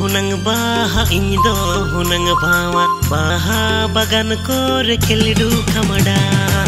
hunang baha indo hunang bawa baha bagan kor kelidu kamada.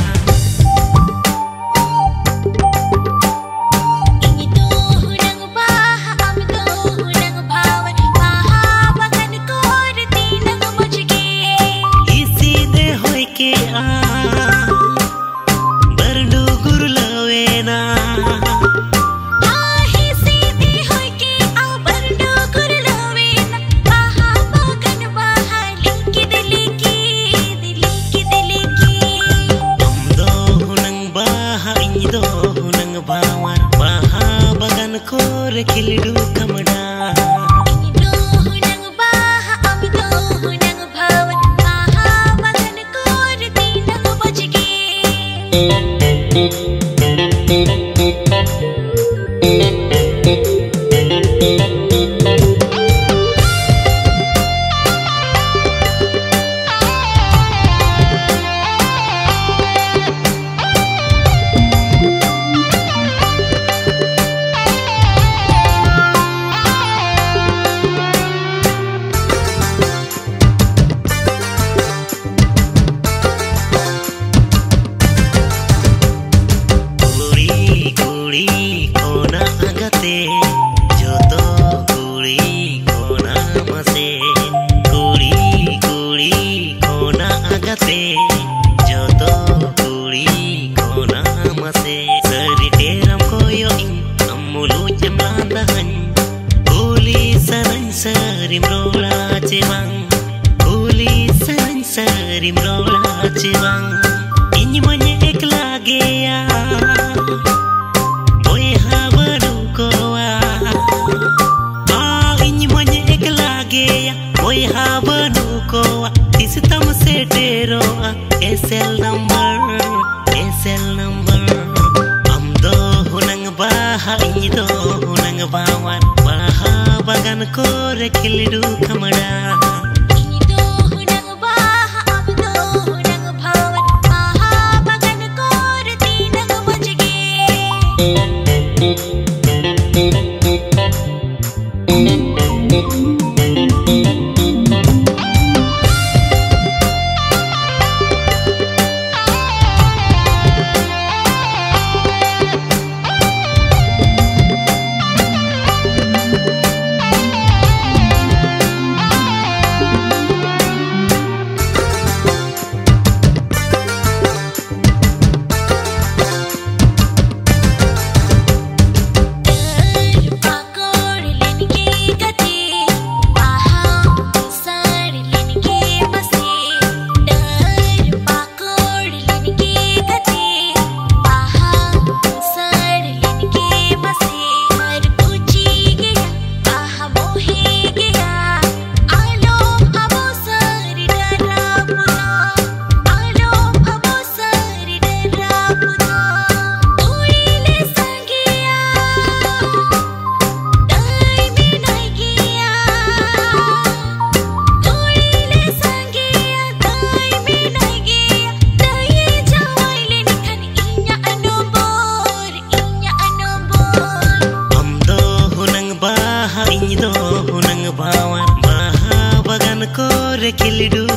Kilidu kamada indo hunang baha amdo hunang bawa baha bagan kor tinang bajge Sarim rola cewang ini manya ekla gea boy habadu koa ini manya ekla gea boy habadu koa isitam setero SL number amdo hunang baha ido hunang bawan baha bagan kor kilidu kamada. Indo hunang bawan baha bagan kor kilidu